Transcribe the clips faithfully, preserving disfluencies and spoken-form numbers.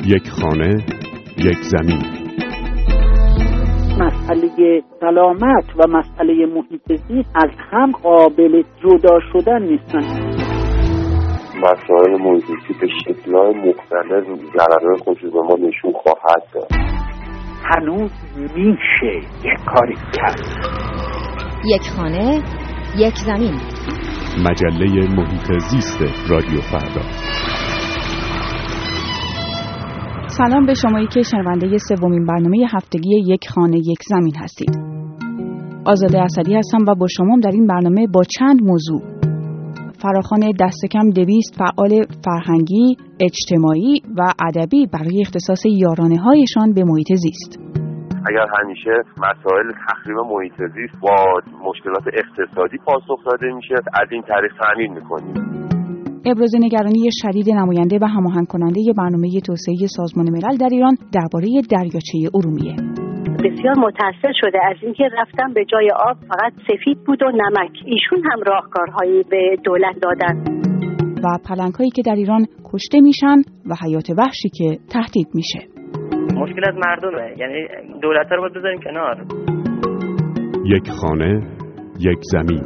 یک خانه، یک زمین. مسئله سلامت و مسئله محیط زیست از هم قابل جدا شدن نیستن. مسائل محیط زیستی به شکل‌های مختلف ضررهای خودش به ما نشون خواهد داد. هنوز میشه یک کاری کرد. یک خانه، یک زمین. مجله محیط زیست رادیو فردا. سلام به شمایی که شنونده سومین برنامه هفتگی یک خانه یک زمین هستید. آزاده اسدی هستم و با شما در این برنامه با چند موضوع: فراخوان دست کم دویست فعال فرهنگی، اجتماعی و ادبی برای اختصاص یارانه‌هایشان به محیط زیست. اگر همیشه مسائل تخریب محیط زیست با مشکلات اقتصادی پاسخ داده میشه، از این طریق تامین میکنیم. ابراز نگرانی شدید نماینده و هماهنگ کننده برنامه توسعه سازمان ملل در ایران درباره دریاچه ارومیه. بسیار متأثر شده از اینکه رفتن به جای آب فقط سفید بود و نمک. ایشون هم راهکارهایی به دولت دادن. و پلنگ‌هایی که در ایران کشته میشن و حیات وحشی که تهدید میشه. مشکل از مردمه، یعنی دولت‌ها رو باید بذاریم کنار. یک خانه، یک زمین.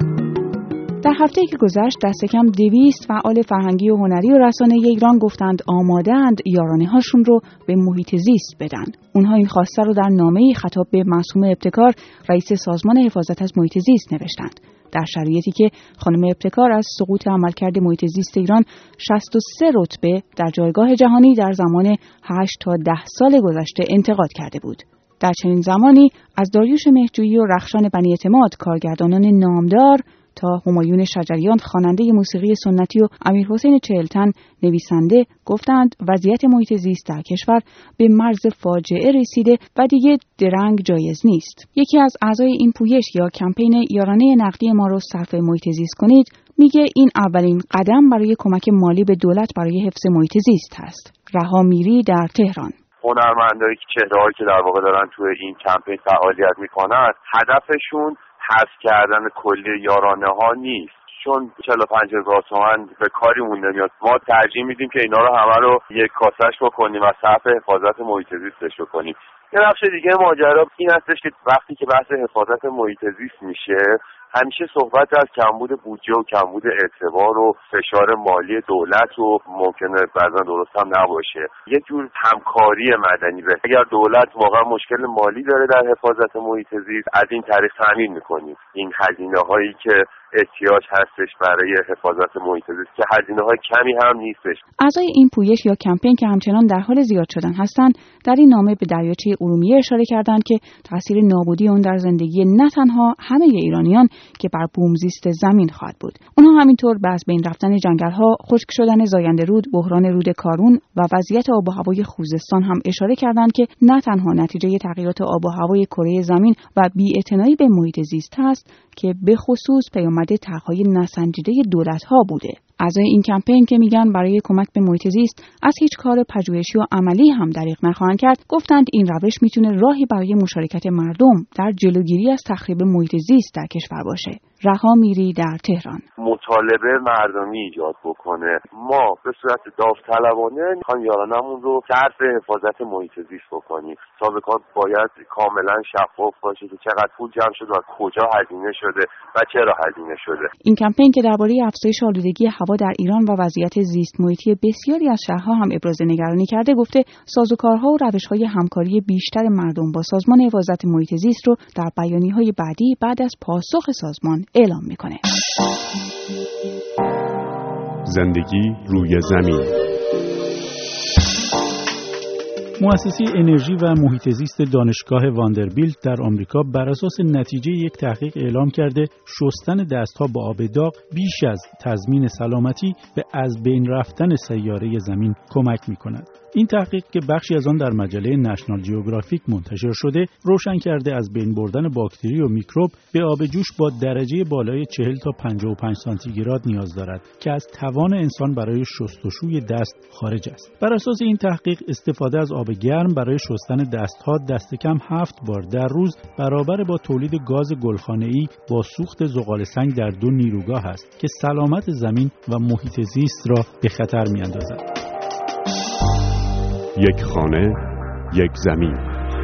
در هفته‌ای که گذشت دست کم دویست فعال فرهنگی و هنری و رسانه‌ای ایران گفتند آماده‌اند یارانه‌هاشون رو به محیط زیست بدن. اونها این خواسته رو در نامه‌ای خطاب به معصومه ابتکار، رئیس سازمان حفاظت از محیط زیست نوشتند. در شرایطی که خانم ابتکار از سقوط عملکرد محیط زیست ایران شصت و سه رتبه در جایگاه جهانی در زمان هشت تا ده سال گذشته انتقاد کرده بود. در چنین زمانی از داریوش مهرجویی و رخشان بنی اعتماد کارگردانان نامدار تا همایون شجریان خواننده موسیقی سنتی و امیرحسین چهلتن نویسنده گفتند وضعیت محیط زیست در کشور به مرز فاجعه رسیده و دیگه درنگ جایز نیست. یکی از اعضای این پویش یا کمپین یارانه نقدی ما رو صرف محیط زیست کنید میگه این اولین قدم برای کمک مالی به دولت برای حفظ محیط زیست هست. رها میری در تهران. هنرمندایی که چهره‌هایی که در واقع دارن توی این کمپین فعالیت میکنن هدفشون حذف کردن کلی یارانه ها نیست، چون چهل و پنج هزار تومان به کاریمون نمیاد. ما ترجیح میدیم که اینا رو همه رو یک کاسه‌اش بکنیم و صرف حفاظت محیط زیستش بکنیم. یه بخش دیگه ماجرا این هستش که وقتی که بحث حفاظت محیط زیست میشه همیشه صحبت از کمبود بودجه و کمبود اعتبار و فشار مالی دولت و ممکنه بعضا درست هم نباشه. یه جور همکاری مدنی به اگر دولت واقعا مشکل مالی داره در حفاظت محیط زیست از این طریق تامین میکنیم این هزینه هایی که احتیاج هستش برای حفاظت محیط زیست که هزینه های کمی هم نیستش. اعضای این پویش یا کمپین که همچنان در حال زیاد شدن هستند در این نامه به دریاچه ارومیه اشاره کردند که تاثیر نابودی اون در زندگی نه تنها همه ایرانیان که بر بومزیست زمین خواهد بود. اونها همینطور به از بین رفتن جنگل‌ها، خشک شدن زاینده رود، بحران رود کارون و وضعیت آب و هوای خوزستان هم اشاره کردند که نه تنها نتیجه تغییرات آب و هوای کره زمین و بی‌اعتنایی به محیط زیست است که به خصوص پیامد طرح‌های نسنجیده دولت‌ها بوده. اعضای این کمپین که میگن برای کمک به محیط زیست از هیچ کار پژوهشی و عملی هم دریغ نخواهند کرد، گفتند این روش میتونه راهی برای مشارکت مردم در جلوگیری از تخریب محیط زیست در کشور باشه. رها میری در تهران. مطالبه مردمی ایجاد بکنه. ما به صورت داوطلبانه میخوایم یارانمون رو صرف حفاظت محیط زیست بکنیم. سابقات باید کاملا شفاف باشه که چقدر پول جمع شده و کجا هزینه شده و چرا هزینه شده. این کمپین که درباره افزایش آلودگی هوا در ایران و وضعیت زیست محیطی بسیاری از شهرها هم ابراز نگرانی کرده، گفته سازوکارها و روش‌های همکاری بیشتر مردم با سازمان حفاظت محیط زیست رو در بیانیه‌های بعدی بعد از پاسخ سازمان اعلام میکنه. زندگی روی زمین. مؤسسه انرژی و محیط زیست دانشگاه واندربیلت در آمریکا بر اساس نتیجه یک تحقیق اعلام کرده شستن دستها با آب داغ بیش از تضمین سلامتی به از بین رفتن سیاره زمین کمک می‌کند. این تحقیق که بخشی از آن در مجله نشنال جیوگرافیک منتشر شده، روشن کرده از بین بردن باکتری و میکروب به آب جوش با درجه بالای چهل تا پنجاه و پنج سانتیگراد نیاز دارد که از توان انسان برای شستشوی دست خارج است. بر اساس این تحقیق استفاده از آب گرم برای شستن دستها دست کم هفت بار در روز برابر با تولید گاز گلخانه‌ای با سوخت زغال سنگ در دو نیروگاه است که سلامت زمین و محیط زیست را به خطر می‌اندازد. یک خانه، یک زمین.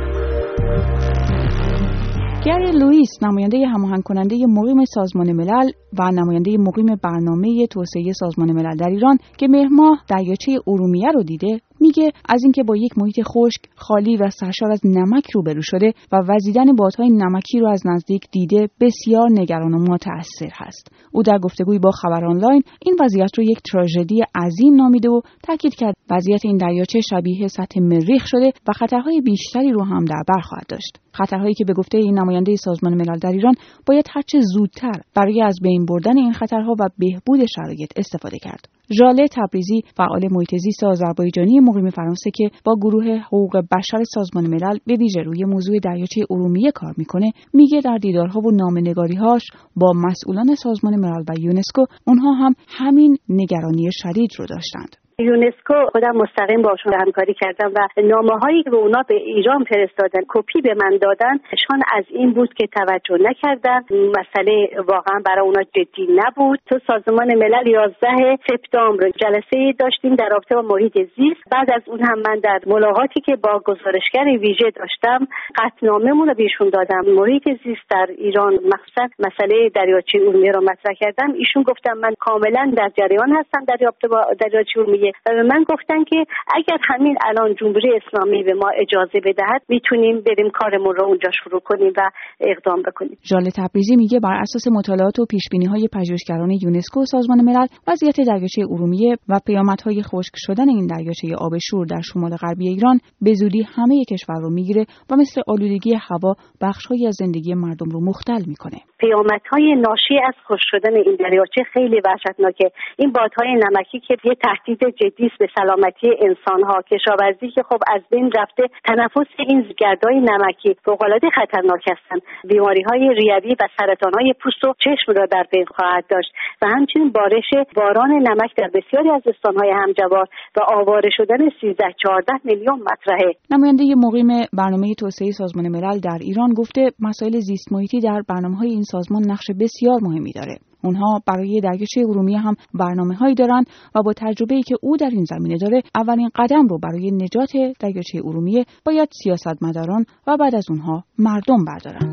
گری لوئیس، نماینده هماهنگ کننده مقیم سازمان ملل و نماینده مقیم برنامه توسعه سازمان ملل در ایران که مهر ماه دریاچه ارومیه رو دیده، میگه از اینکه با یک محیط خشک، خالی و سرشار از نمک روبرو شده و وزیدن بادهای نمکی رو از نزدیک دیده، بسیار نگران و متأثر هست. او در گفتگویی با خبر آنلاین این وضعیت رو یک تراژدی عظیم نامیده و تاکید کرد وضعیت این دریاچه شبیه سطح مریخ شده و خطرهای بیشتری رو هم در بر خواهد داشت. خطرهایی که به گفته این نماینده سازمان ملل در ایران باید هرچه زودتر برای از بین بردن این خطرها و بهبود شرایط استفاده کرد. ژاله تبریزی، فعال محیط زیست آذربایجانی مقیم فرانسه که با گروه حقوق بشر سازمان ملل به ویژه روی موضوع دریاچه ارومیه کار میکنه، میگه در دیدارها و نامه‌نگاری‌هاش با مسئولان سازمان ملل و یونسکو اونها هم همین نگرانی شدید رو داشتند. یونسکو خودم مستقیم باشون همکاری کردم و نامه‌هایی که به اونا به ایران فرستادن، کپی به من دادن، نشان از این بود که توجه نکردن. مسئله واقعا برای اونا جدی نبود. تو سازمان ملل یازده سپتامبر جلسه داشتیم در رابطه با محیط زیست. بعد از اون هم من در ملاقاتی که با گزارشگر ویژه داشتم، قطعنامه‌مون رو بهشون دادم. محیط زیست در ایران مخصوصا مسئله دریاچه ارومیه رو مطرح کردم. ایشون گفتم من کاملا در جریان هستم در رابطه با دریاچه ارومیه. و به من گفتن که اگر همین الان جمهوری اسلامی به ما اجازه بدهد میتونیم بریم کارمون رو اونجا شروع کنیم و اقدام بکنیم. ژاله تبریزی میگه بر اساس مطالعات و پیشبینی‌های پژوهشگران یونسکو و سازمان ملل، وضعیت دریاچه ارومیه و پیامدهای خشک شدن این دریاچه آب شور در شمال غربی ایران به زودی همه کشور رو میگیره و مثل آلودگی هوا بخش‌هایی از زندگی مردم رو مختل میکنه. پیامدهای ناشی از خشک شدن این دریاچه خیلی وحشتناکه. این بادهای نمکی که یه تهدید جدی به سلامتی انسان‌ها، کشاورزی که خب از بین رفته، تنفس این گردهای نمکی فوق‌العاده خطرناک هستند. بیماری‌های ریوی و سرطان‌های پوست و چشم را در بین خواهد داشت و همچنین بارش باران نمک در بسیاری از استان‌های همجوار و آواره شدن سیزده چهارده میلیون مطرحه. نماینده مقیم برنامه توسعه سازمان ملل در ایران گفته مسائل زیست محیطی در برنامه‌های این سازمان نقش بسیار مهمی داره. اونها برای دریاچه ارومیه هم برنامه‌هایی دارن و با تجربه‌ای که او در این زمینه داره، اولین قدم رو برای نجات دریاچه ارومیه باید سیاستمداران و بعد از اونها مردم بردارند.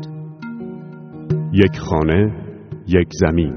یک خانه، یک زمین.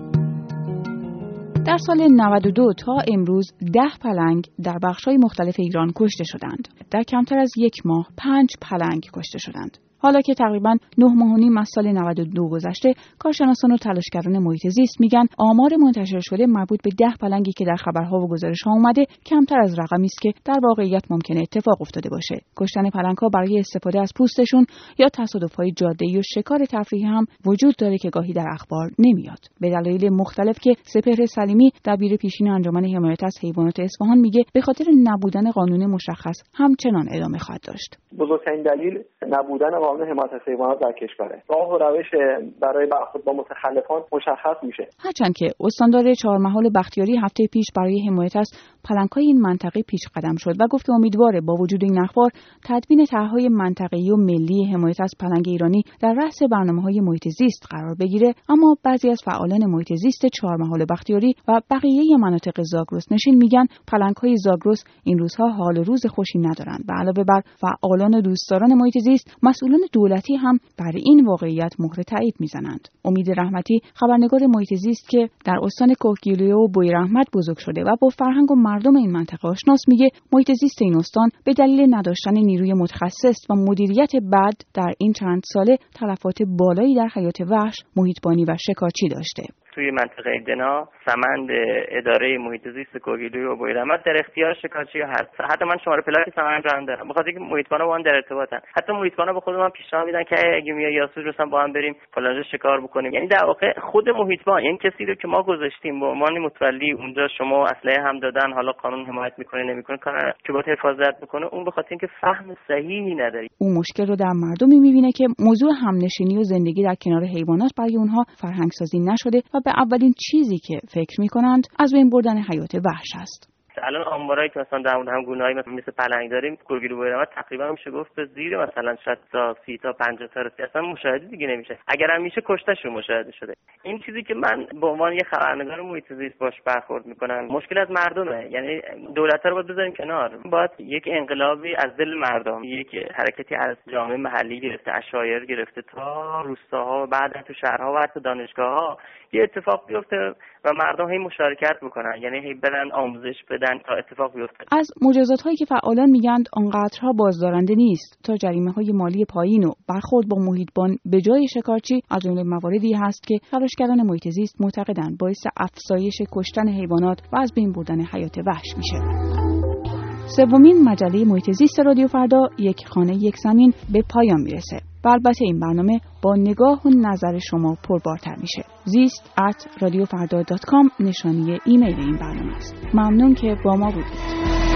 در سال نود و دو تا امروز ده پلنگ در بخش‌های مختلف ایران کشته شدند. در کمتر از یک ماه پنج پلنگ کشته شدند. حالا که تقریباً نه ماه و نیم از سال نود و دو گذشته، کارشناسان و تلاشگران محیط زیست میگن آمار منتشر شده مربوط به ده پلنگی که در خبرها و گزارش‌ها اومده کمتر از رقمی است که در واقعیت ممکنه اتفاق افتاده باشه. کشتن پلنگ‌ها برای استفاده از پوستشون یا تصادف‌های جاده‌ای و شکار تفریحی هم وجود داره که گاهی در اخبار نمیاد. به دلایل مختلف که سپهر سلیمی، دبیر پیشین انجمن حمایت از حیوانات اصفهان میگه به خاطر نبودن قانون مشخص همچنان ادامه خواهد داشت. بزرگترین دلیل نبودن قانون حمایت از حیوانات در کشوره. راه و روش برای برخورد با متخلفان مشخص میشه. هرچند که استاندار چهارمحال بختیاری هفته پیش برای حمایت از پلنگ‌های این منطقه پیش قدم شد و گفت که امیدواره با وجود این اخبار تدوین طرح‌های منطقه‌ای و ملی حمایت از پلنگ ایرانی در رأس برنامه‌های محیط زیست قرار بگیره، اما بعضی از فعالان محیط زیست چهارمحال بختیاری و بقیه مناطق زاگرس نشین میگن پلنگ‌های زاگرس این روزها حال روز خوشی ندارند و علاوه بر فعالان و دوستداران محیط زیست، مسئولان دولتی هم بر این واقعیت مهر تایید میزنند. امید رحمتی، خبرنگار محیط زیست که در استان کوهگیلویه و بویراحمد بزرگ شده و با فرهنگ و مردم این منطقه آشناست، میگه محیط زیست این استان به دلیل نداشتن نیروی متخصص و مدیریت بد در این چند ساله تلفات بالایی در حیات وحش، محیطبانی و شکارچی داشته. توی منطقه دنا سمند اداره محیط زیست کوهگیلویه و بویراحمد در اختیار شکارچی هست. حتی من شماره پلاک سمند رو هم دارم، بخاطر اینکه محیطبانا با هم در ارتباطن. حتی محیطبانا به خود من پیشنهاد میدن که اگه میای یاسوج مثلا با هم بریم پلاژ شکار بکنیم. یعنی در واقع خود محیطبان، یعنی کسی رو که ما گذاشتیم به عنوان متولی اونجا، شما اسلحه هم دادن، حالا قانون حمایت میکنه نمیکنه، کار که با حفاظت بکنه، اون به خاطر اینکه فهم صحیحی نداره. اون مشکل رو در مردمی میبینه که موضوع همنشینی و زندگی در کنار حیوانات برای اونها فرهنگ سازی نشده و به اولین چیزی که فکر میکنند از بین بردن حیات وحش است. الان آمارایی که مثلا در مورد هم گونه‌های مثل مثل پلنگ داریم، گورگیلو بویرمت تقریبا میشه گفت به زیر مثلا شصت تا سی تا پنجاه تا رسید، اصلا مشاهده دیگه نمیشه. اگر هم میشه کشتهشون مشاهده شده. این چیزی که من به عنوان یه خبرنگار محیط زیست باش برخورد میکنم، مشکل از مردمه. یعنی دولت‌ها رو باید بذاریم کنار، باید یک انقلابی از دل مردم، یک حرکتی از جامعه محلی گرفته، اشایر گرفته تا روستاها و بعد تو شهرها و حتی دانشگاه‌ها یه اتفاق بیفته و مردم هی مشارکت بکنن، یعنی هی برن آموزش بدن تا اتفاق بیفته. از مجازات‌هایی که فعالان میگن آنقدرها بازدارنده نیست تا جریمه‌های مالی پایین و برخورد با محیطبان به جای شکارچی از جمله مواردی هست که تلاشگران محیط زیست معتقدند باعث افزایش کشتن حیوانات و از بین بردن حیات وحش میشه. سومین مجله محیط زیست رادیو فردا، یک خانه یک زمین، به پایان میرسه. و البته این برنامه با نگاه و نظر شما پربارتر میشه. زیست ات رادیو فردا دات کام نشانی ایمیل این برنامه است. ممنون که با ما بودید.